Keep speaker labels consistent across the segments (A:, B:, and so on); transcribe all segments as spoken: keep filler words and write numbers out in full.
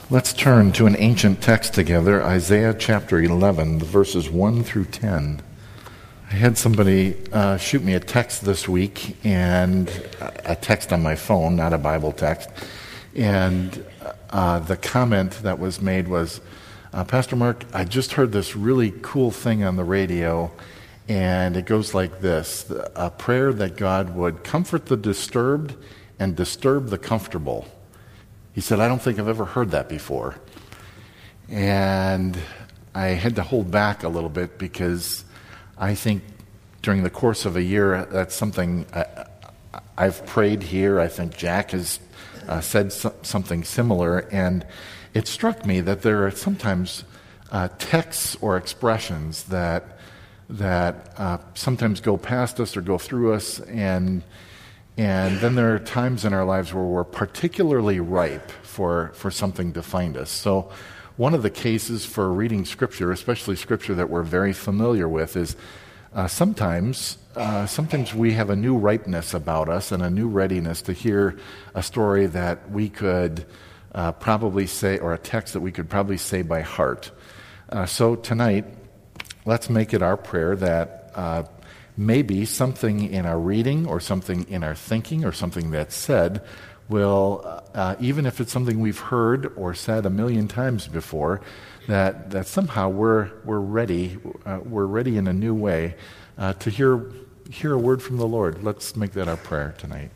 A: Let's turn to an ancient text together, Isaiah chapter eleven, the verses one through ten. I had somebody uh, shoot me a text this week, and a text on my phone, not a Bible text, and uh, the comment that was made was, uh, Pastor Mark, I just heard this really cool thing on the radio, and it goes like this: a prayer that God would comfort the disturbed and disturb the comfortable. He said, I don't think I've ever heard that before. And I had to hold back a little bit because I think during the course of a year, that's something I, I've prayed here. I think Jack has uh, said so, something similar. And it struck me that there are sometimes uh, texts or expressions that, that uh, sometimes go past us or go through us, and And then there are times in our lives where we're particularly ripe for, for something to find us. So one of the cases for reading Scripture, especially Scripture that we're very familiar with, is uh, sometimes uh, sometimes we have a new ripeness about us and a new readiness to hear a story that we could uh, probably say, or a text that we could probably say by heart. Uh, so tonight, let's make it our prayer that uh, maybe something in our reading or something in our thinking or something that's said will, uh, even if it's something we've heard or said a million times before, that, that somehow we're we're ready, uh, we're ready in a new way uh, to hear hear a word from the Lord. Let's make that our prayer tonight.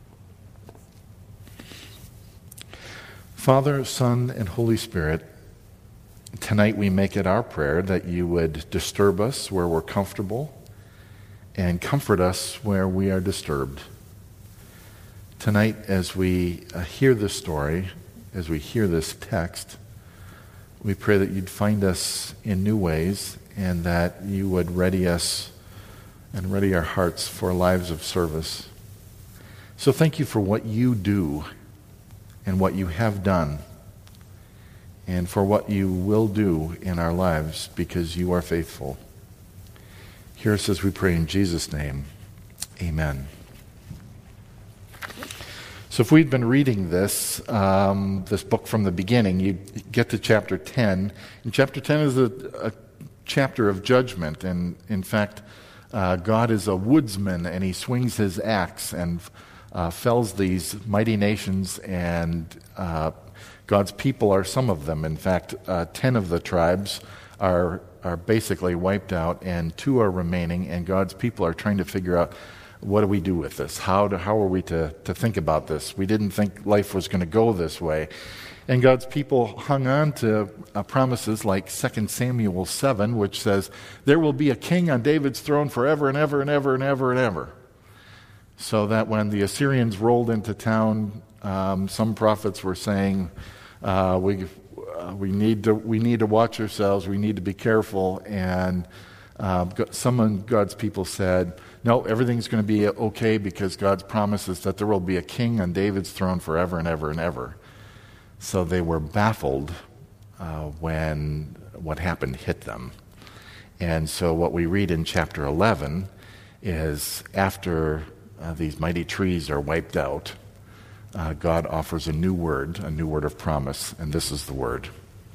A: Father, Son, and Holy Spirit, tonight we make it our prayer that you would disturb us where we're comfortable and comfort us where we are disturbed. Tonight, as we uh, hear this story, as we hear this text, we pray that you'd find us in new ways and that you would ready us and ready our hearts for lives of service. So thank you for what you do and what you have done and for what you will do in our lives, because you are faithful. Hear us as we pray in Jesus' name. Amen. So if we'd been reading this, um, this book from the beginning, you get to chapter ten. And chapter ten is a, a chapter of judgment. And in fact, uh, God is a woodsman, and he swings his axe and uh, fells these mighty nations, and uh, God's people are some of them. In fact, uh, ten of the tribes are are basically wiped out, and two are remaining, and God's people are trying to figure out, what do we do with this? How do, how are we to, to think about this? We didn't think life was going to go this way. And God's people hung on to uh, promises like Second Samuel seven, which says, there will be a king on David's throne forever and ever and ever and ever and ever. So that when the Assyrians rolled into town, um, some prophets were saying, uh, we Uh, we need to we need to watch ourselves. We need to be careful. And uh, some of God's people said, no, everything's going to be okay because God's promises that there will be a king on David's throne forever and ever and ever. So they were baffled uh, when what happened hit them. And so what we read in chapter eleven is after uh, these mighty trees are wiped out, Uh, God offers a new word, a new word of promise, and this is the word.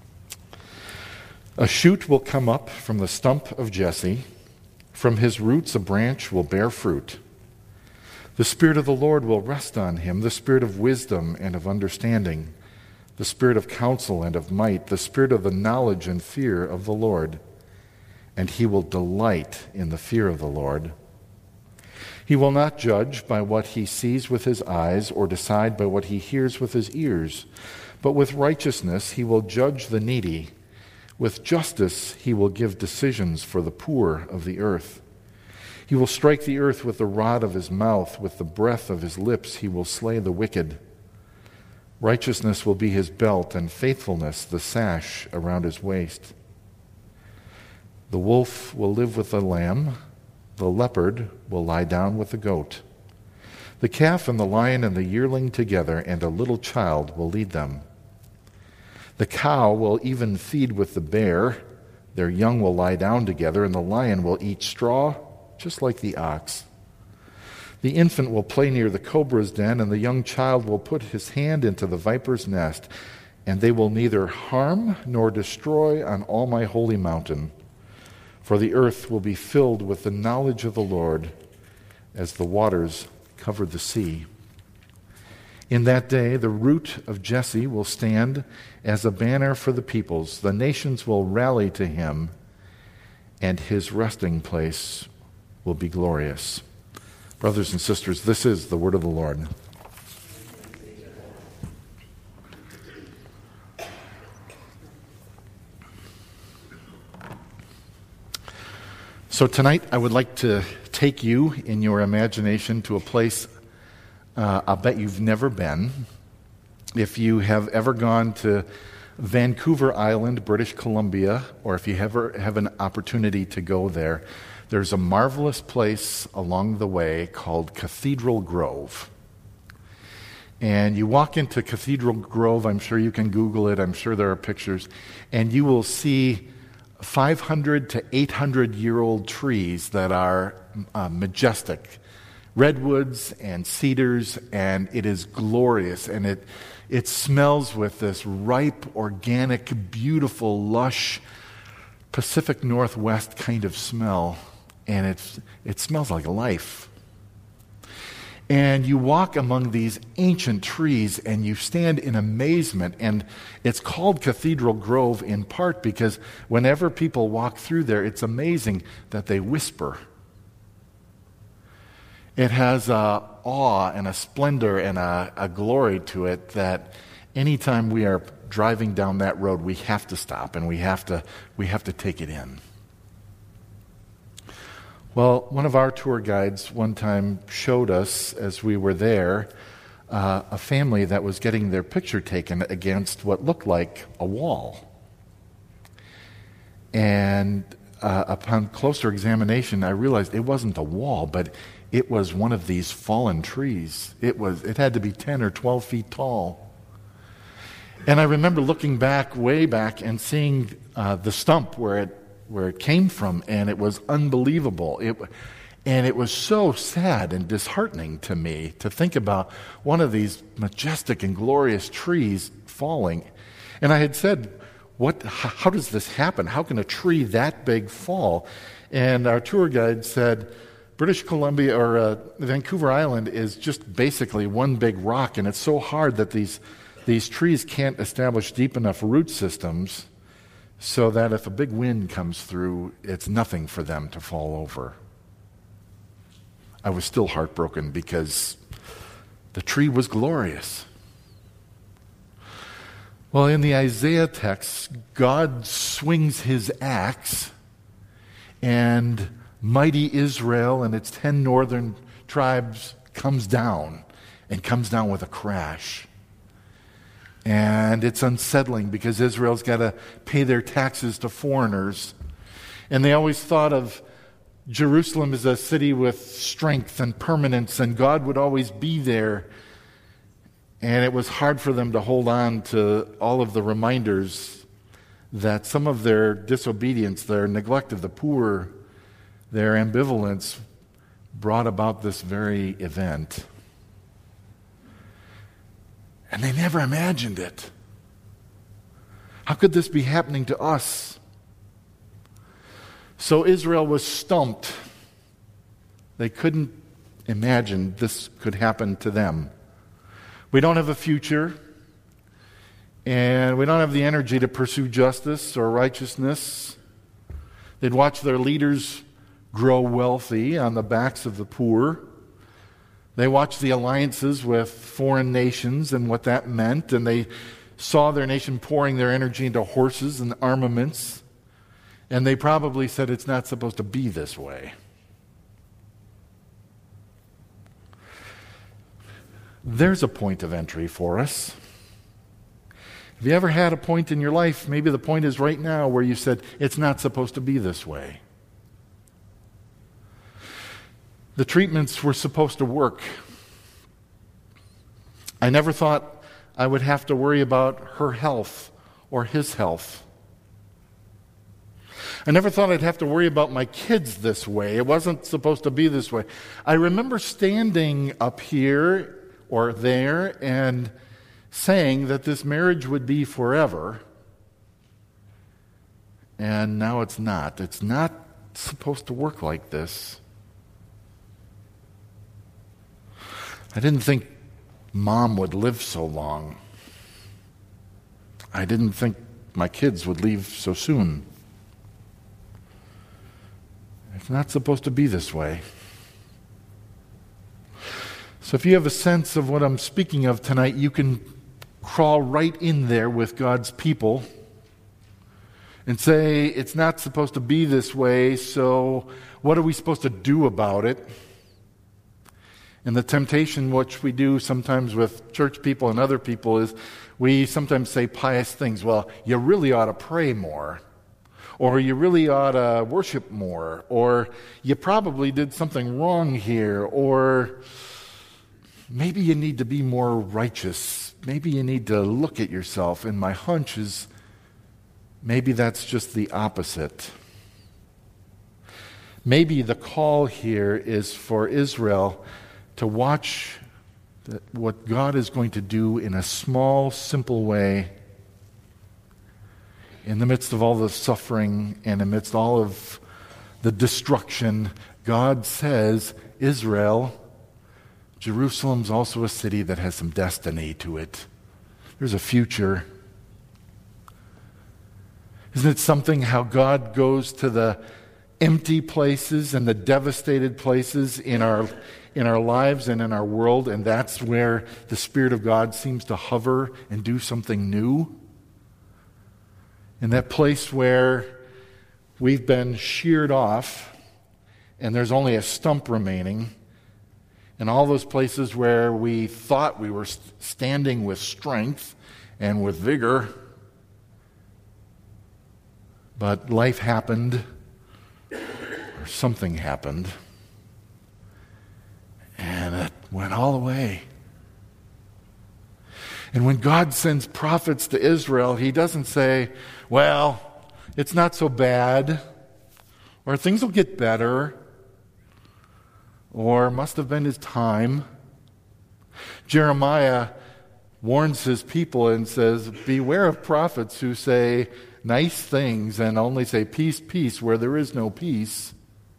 A: A shoot will come up from the stump of Jesse. From his roots a branch will bear fruit. The Spirit of the Lord will rest on him, the Spirit of wisdom and of understanding, the Spirit of counsel and of might, the Spirit of the knowledge and fear of the Lord. And he will delight in the fear of the Lord. He will not judge by what he sees with his eyes or decide by what he hears with his ears, but with righteousness he will judge the needy. With justice he will give decisions for the poor of the earth. He will strike the earth with the rod of his mouth, with the breath of his lips he will slay the wicked. Righteousness will be his belt, and faithfulness the sash around his waist. The wolf will live with the lamb. The leopard will lie down with the goat. The calf and the lion and the yearling together, and a little child will lead them. The cow will even feed with the bear. Their young will lie down together, and the lion will eat straw, just like the ox. The infant will play near the cobra's den, and the young child will put his hand into the viper's nest. and they will neither harm nor destroy on all my holy mountain, for the earth will be filled with the knowledge of the Lord as the waters cover the sea. In that day, the root of Jesse will stand as a banner for the peoples. The nations will rally to him, and his resting place will be glorious. Brothers and sisters, this is the word of the Lord. So tonight, I would like to take you in your imagination to a place uh, I'll bet you've never been. If you have ever gone to Vancouver Island, British Columbia, or if you ever have an opportunity to go there, there's a marvelous place along the way called Cathedral Grove. And you walk into Cathedral Grove, I'm sure you can Google it, I'm sure there are pictures, and you will see five hundred to eight hundred year old trees that are uh, majestic, redwoods and cedars, and it is glorious, and it it smells with this ripe, organic, beautiful, lush Pacific Northwest kind of smell, and it's it smells like life. And you walk among these ancient trees and you stand in amazement. And it's called Cathedral Grove in part because whenever people walk through there, it's amazing that they whisper. It has a awe and a splendor and a, a glory to it that anytime we are driving down that road, we have to stop and we have to we have to take it in. Well, one of our tour guides one time showed us, as we were there, uh, a family that was getting their picture taken against what looked like a wall. And uh, upon closer examination, I realized it wasn't a wall, but it was one of these fallen trees. It was. It had to be ten or twelve feet tall. And I remember looking back, way back, and seeing uh, the stump where it where it came from, and it was unbelievable. It, and it was so sad and disheartening to me to think about one of these majestic and glorious trees falling. And I had said, "What? How does this happen? How can a tree that big fall?" And our tour guide said, British Columbia, or uh, Vancouver Island, is just basically one big rock, and it's so hard that these these trees can't establish deep enough root systems so that if a big wind comes through, it's nothing for them to fall over. I was still heartbroken because the tree was glorious. Well, in the Isaiah text, God swings his axe, and mighty Israel and its ten northern tribes comes down, and comes down with a crash. And it's unsettling because Israel's got to pay their taxes to foreigners. And they always thought of Jerusalem as a city with strength and permanence, and God would always be there. And it was hard for them to hold on to all of the reminders that some of their disobedience, their neglect of the poor, their ambivalence brought about this very event. And they never imagined it. How could this be happening to us? So Israel was stumped. They couldn't imagine this could happen to them. We don't have a future, and we don't have the energy to pursue justice or righteousness. They'd watch their leaders grow wealthy on the backs of the poor. They watched the alliances with foreign nations and what that meant, and they saw their nation pouring their energy into horses and armaments, and they probably said it's not supposed to be this way. There's a point of entry for us. Have you ever had a point in your life, maybe the point is right now, where you said, it's not supposed to be this way? The treatments were supposed to work. I never thought I would have to worry about her health or his health. I never thought I'd have to worry about my kids this way. It wasn't supposed to be this way. I remember standing up here or there and saying that this marriage would be forever, and now it's not. It's not supposed to work like this. I didn't think Mom would live so long. I didn't think my kids would leave so soon. It's not supposed to be this way. So if you have a sense of what I'm speaking of tonight, you can crawl right in there with God's people and say, it's not supposed to be this way, so what are we supposed to do about it? And the temptation, which we do sometimes with church people and other people, is we sometimes say pious things. Well, you really ought to pray more. Or you really ought to worship more. Or you probably did something wrong here. Or maybe you need to be more righteous. Maybe you need to look at yourself. And my hunch is maybe that's just the opposite. Maybe the call here is for Israel to watch what God is going to do in a small, simple way in the midst of all the suffering and amidst all of the destruction. God says, Israel, Jerusalem's also a city that has some destiny to it. There's a future. Isn't it something how God goes to the empty places and the devastated places in our in our lives and in our world, and that's where the Spirit of God seems to hover and do something new? In that place where we've been sheared off and there's only a stump remaining, and all those places where we thought we were standing with strength and with vigor, but life happened, or something happened, and it went all away. And when God sends prophets to Israel, he doesn't say, well, it's not so bad, or things will get better, or must have been his time. Jeremiah warns his people and says, beware of prophets who say nice things and only say peace, peace, where there is no peace.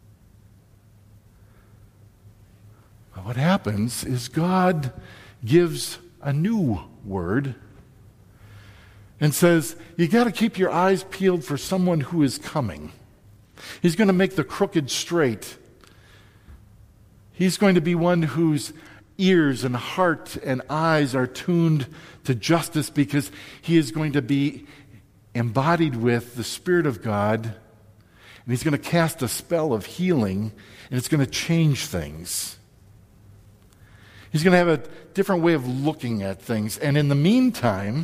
A: But what happens is God gives a new word and says, you got to keep your eyes peeled for someone who is coming. He's going to make the crooked straight. He's going to be one whose ears and heart and eyes are tuned to justice, because he is going to be embodied with the Spirit of God, and he's going to cast a spell of healing, and it's going to change things. He's going to have a different way of looking at things. And in the meantime,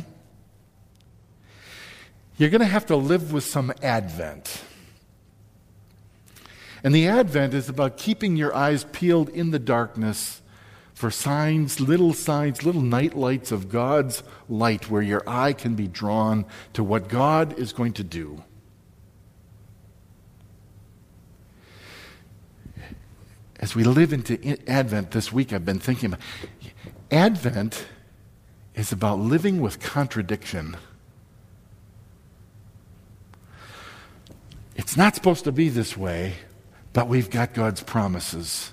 A: you're going to have to live with some Advent. And the Advent is about keeping your eyes peeled in the darkness for signs, little signs, little night lights of God's light, where your eye can be drawn to what God is going to do. As we live into Advent this week, I've been thinking about Advent is about living with contradiction. It's not supposed to be this way, but we've got God's promises.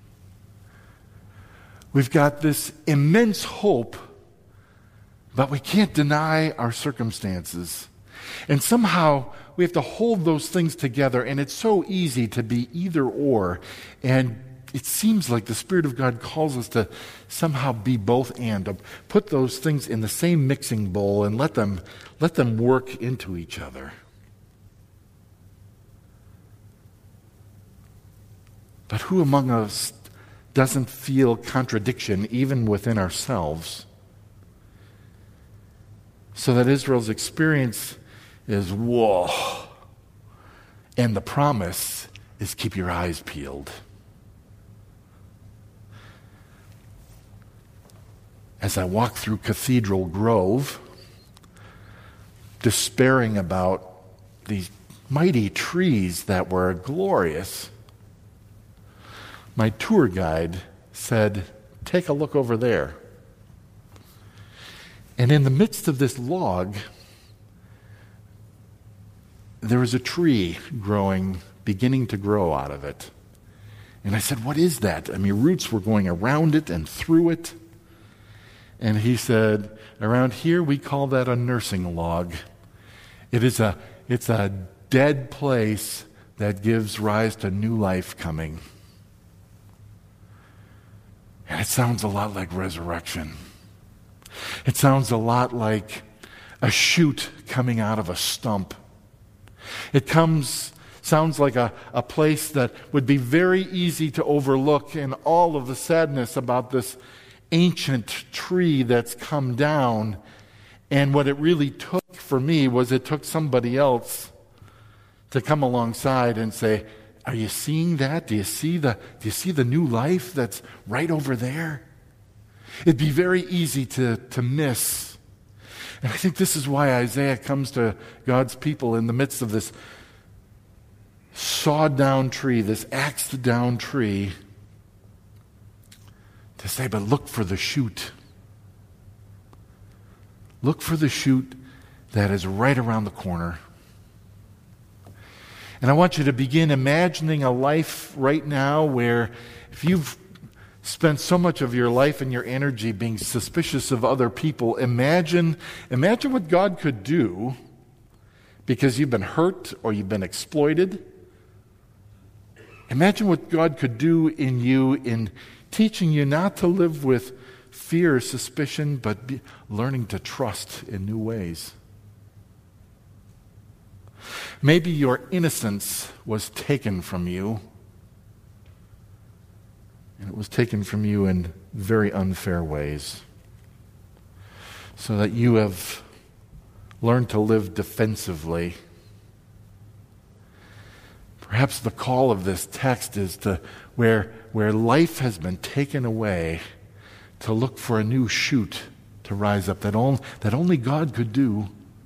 A: We've got this immense hope, but we can't deny our circumstances. And somehow we have to hold those things together, and it's so easy to be either or. And it seems like the Spirit of God calls us to somehow be both and, to put those things in the same mixing bowl and let them, let them work into each other. But who among us doesn't feel contradiction even within ourselves? So that Israel's experience is, whoa, and the promise is keep your eyes peeled. As I walk through Cathedral Grove, despairing about these mighty trees that were glorious, my tour guide said, take a look over there. And in the midst of this log, there was a tree growing, beginning to grow out of it. And I said, what is that? I mean, roots were going around it and through it. And he said, around here we call that a nursing log. It is a, it's a dead place that gives rise to new life coming. And it sounds a lot like resurrection. It sounds a lot like a shoot coming out of a stump. It comes, sounds like a, a place that would be very easy to overlook in all of the sadness about this ancient tree that's come down. And what it really took for me was it took somebody else to come alongside and say, are you seeing that? Do you see the, do you see the new life that's right over there? It'd be very easy to, to miss. And I think this is why Isaiah comes to God's people in the midst of this sawed down tree, this axed down tree, to say, but look for the shoot. Look for the shoot that is right around the corner. And I want you to begin imagining a life right now where if you've spent so much of your life and your energy being suspicious of other people, imagine, imagine what God could do because you've been hurt or you've been exploited. Imagine what God could do in you in teaching you not to live with fear or suspicion, but be learning to trust in new ways. Maybe your innocence was taken from you, and it was taken from you in very unfair ways, so that you have learned to live defensively. Perhaps the call of this text is to where, where life has been taken away, to look for a new shoot to rise up that, on, that only God could do.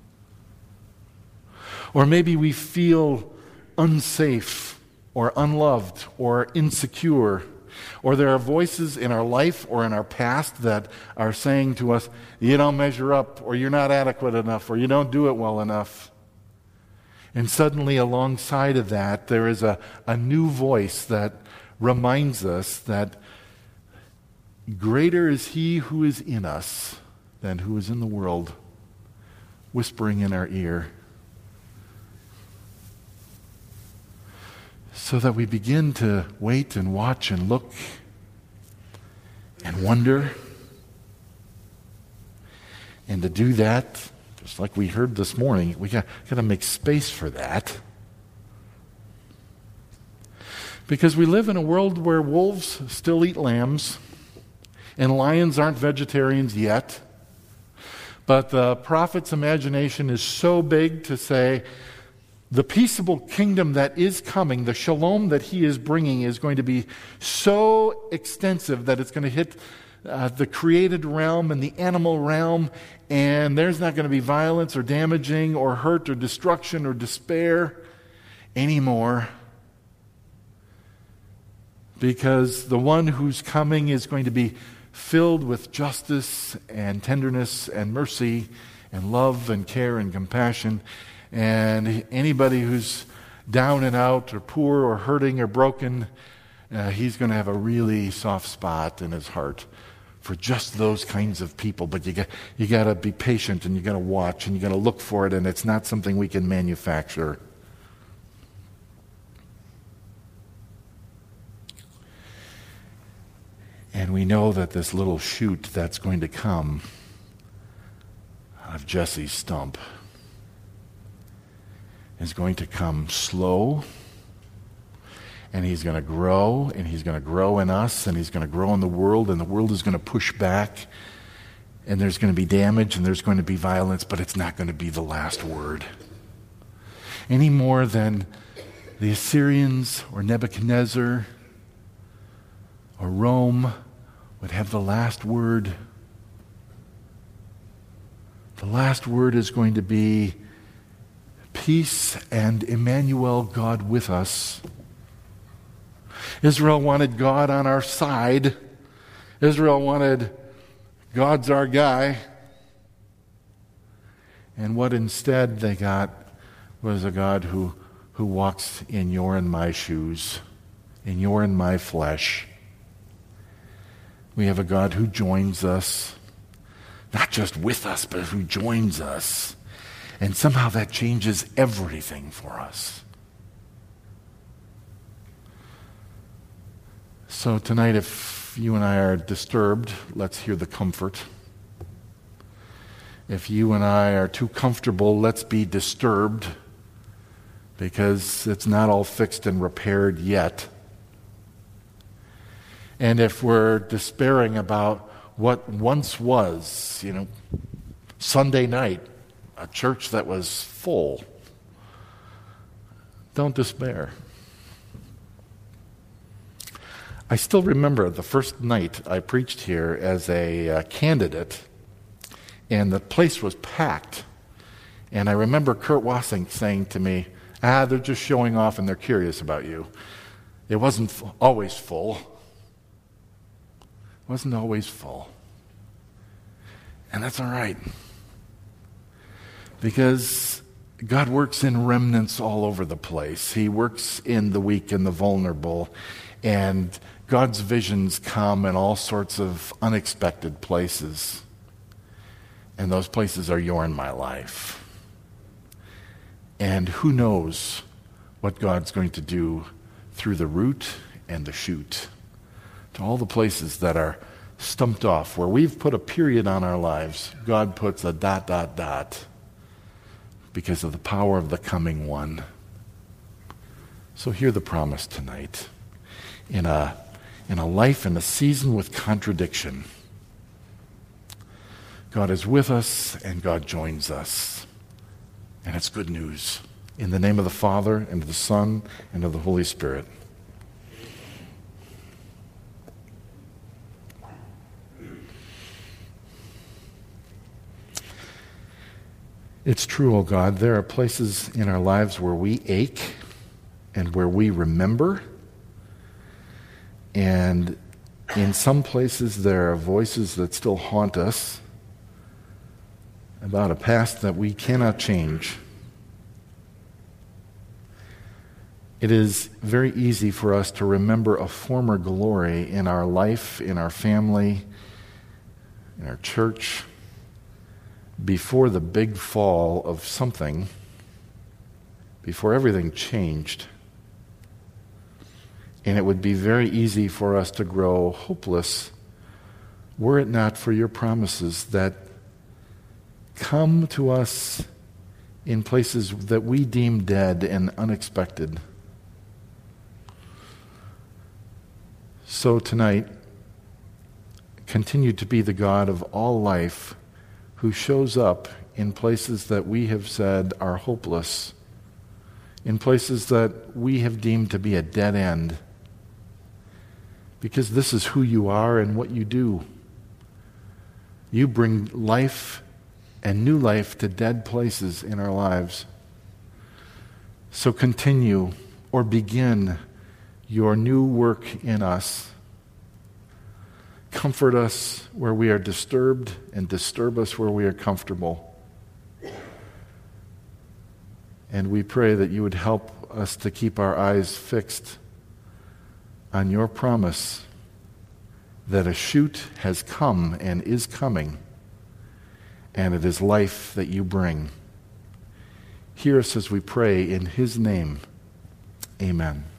A: Or maybe we feel unsafe or unloved or insecure, or there are voices in our life or in our past that are saying to us, you don't measure up, or you're not adequate enough, or you don't do it well enough. And suddenly alongside of that, there is a, a new voice that reminds us that greater is He who is in us than who is in the world, whispering in our ear. So that we begin to wait and watch and look and wonder. And to do that, just like we heard this morning, we got, got to make space for that. Because we live in a world where wolves still eat lambs, and lions aren't vegetarians yet. But the prophet's imagination is so big to say, the peaceable kingdom that is coming, the shalom that he is bringing, is going to be so extensive that it's going to hit uh, the created realm and the animal realm, and there's not going to be violence or damaging or hurt or destruction or despair anymore. Because the one who's coming is going to be filled with justice and tenderness and mercy and love and care and compassion. And anybody who's down and out or poor or hurting or broken, uh, he's going to have a really soft spot in his heart for just those kinds of people. But you got you got to be patient, and you got to watch, and you got to look for it, and it's not something we can manufacture. And we know that this little shoot that's going to come out of Jesse's stump is going to come slow, and he's going to grow, and he's going to grow in us, and he's going to grow in the world, and the world is going to push back, and there's going to be damage, and there's going to be violence, but it's not going to be the last word. Any more than the Assyrians or Nebuchadnezzar or Rome would have the last word. The last word is going to be peace and Emmanuel, God with us. Israel wanted God on our side. Israel wanted God's our guy. And what instead they got was a God who, who walks in your and my shoes, in your and my flesh. We have a God who joins us, not just with us, but who joins us. And somehow that changes everything for us. So tonight, if you and I are disturbed, let's hear the comfort. If you and I are too comfortable, let's be disturbed, because it's not all fixed and repaired yet. And if we're despairing about what once was, you know, Sunday night, a church that was full, don't despair. I still remember the first night I preached here as a uh, candidate, and the place was packed. And I remember Kurt Wassing saying to me, ah, they're just showing off and they're curious about you. It wasn't f- always full. It wasn't always full. And that's all right. Because God works in remnants all over the place. He works in the weak and the vulnerable. And God's visions come in all sorts of unexpected places. And those places are your and my life. And who knows what God's going to do through the root and the shoot, to all the places that are stumped off, where we've put a period on our lives. God puts a dot, dot, dot, because of the power of the coming one. So hear the promise tonight. In a, in a life, in a season with contradiction, God is with us and God joins us. And it's good news. In the name of the Father, and of the Son, and of the Holy Spirit. It's true, O God, there are places in our lives where we ache and where we remember. And in some places there are voices that still haunt us about a past that we cannot change. It is very easy for us to remember a former glory in our life, in our family, in our church, before the big fall of something, before everything changed. And it would be very easy for us to grow hopeless were it not for your promises that come to us in places that we deem dead and unexpected. So tonight, continue to be the God of all life who shows up in places that we have said are hopeless, in places that we have deemed to be a dead end, because this is who you are and what you do. You bring life and new life to dead places in our lives. So continue or begin your new work in us. Comfort us where we are disturbed and disturb us where we are comfortable. And we pray that you would help us to keep our eyes fixed on your promise that a shoot has come and is coming, and it is life that you bring. Hear us as we pray in his name. Amen.